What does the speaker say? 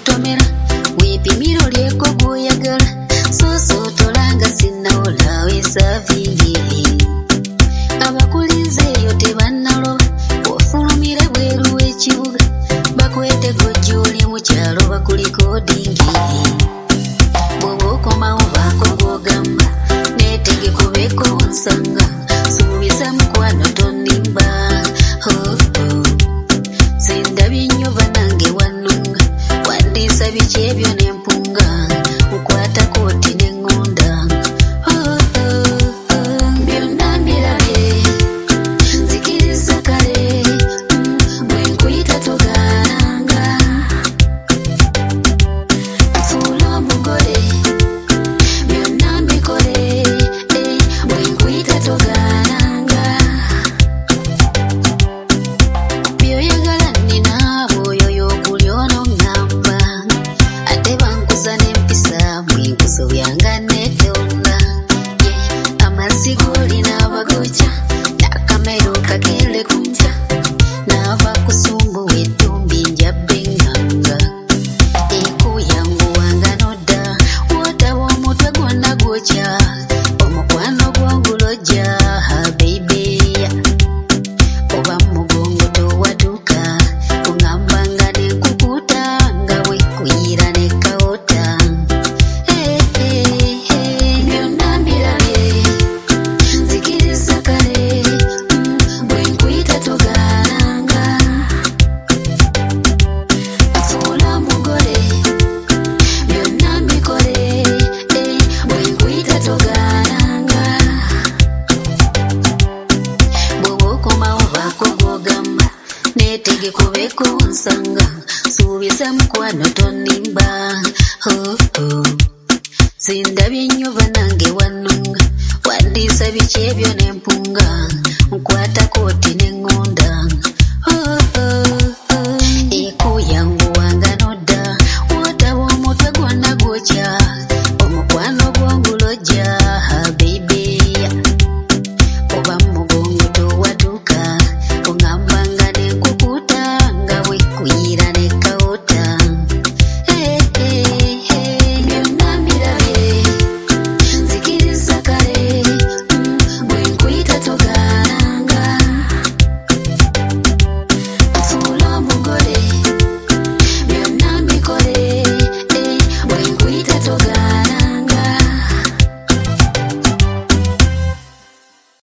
totomera wepimira olyeko gwoyagala soosotolanga sinnawola weesaavingi abakulize eyo tebannaloba ofulumire bweru w'ekibuga bakwete gojjooli mu kyalo bakulikodingi bw'oba okomawo baako gw'ogamba neetege kubeeko nsanga suubiza mukwano tonnimba sindabye nnyo banange wannunga wandiisa biki ebyo n'empunga nkwata kooti n'eŋŋonda byonna mbirabye nzikiriza kale bwe nkuyita togaananga nfuula omugole byonna mbikole bwe nkuyita togaananga byoyagala nnina bw'oyo y'okuli ono ŋŋamba ate bankuza n'empisa bwenkuzo byanga neetonda amazzi g'olina abagoja n'akamero kagere ku ntya n'ava kusumbu w'ettumbi njabbe nganga ekuyanguwanga nodda wotaba omutwe gwonna gwokya omukwano gw'ongulojja beibeya oba mugongo towatuuka kuŋŋambanga n'enkukuuta nga bwe kuyira ne kawota byonna mbirabye nzikiriza kale bwe nkuyita togaananga nfuula omugole byonna mbikole bwe nkuyita togaananga bw'oba okomawo baako gw'ogamba neetege kubeeko nsanga suubiza mukwano tonnimba sindabye nnyo banange wannunga wandiisa biki ebyo n'empunga nkwata kooti n'eŋŋonda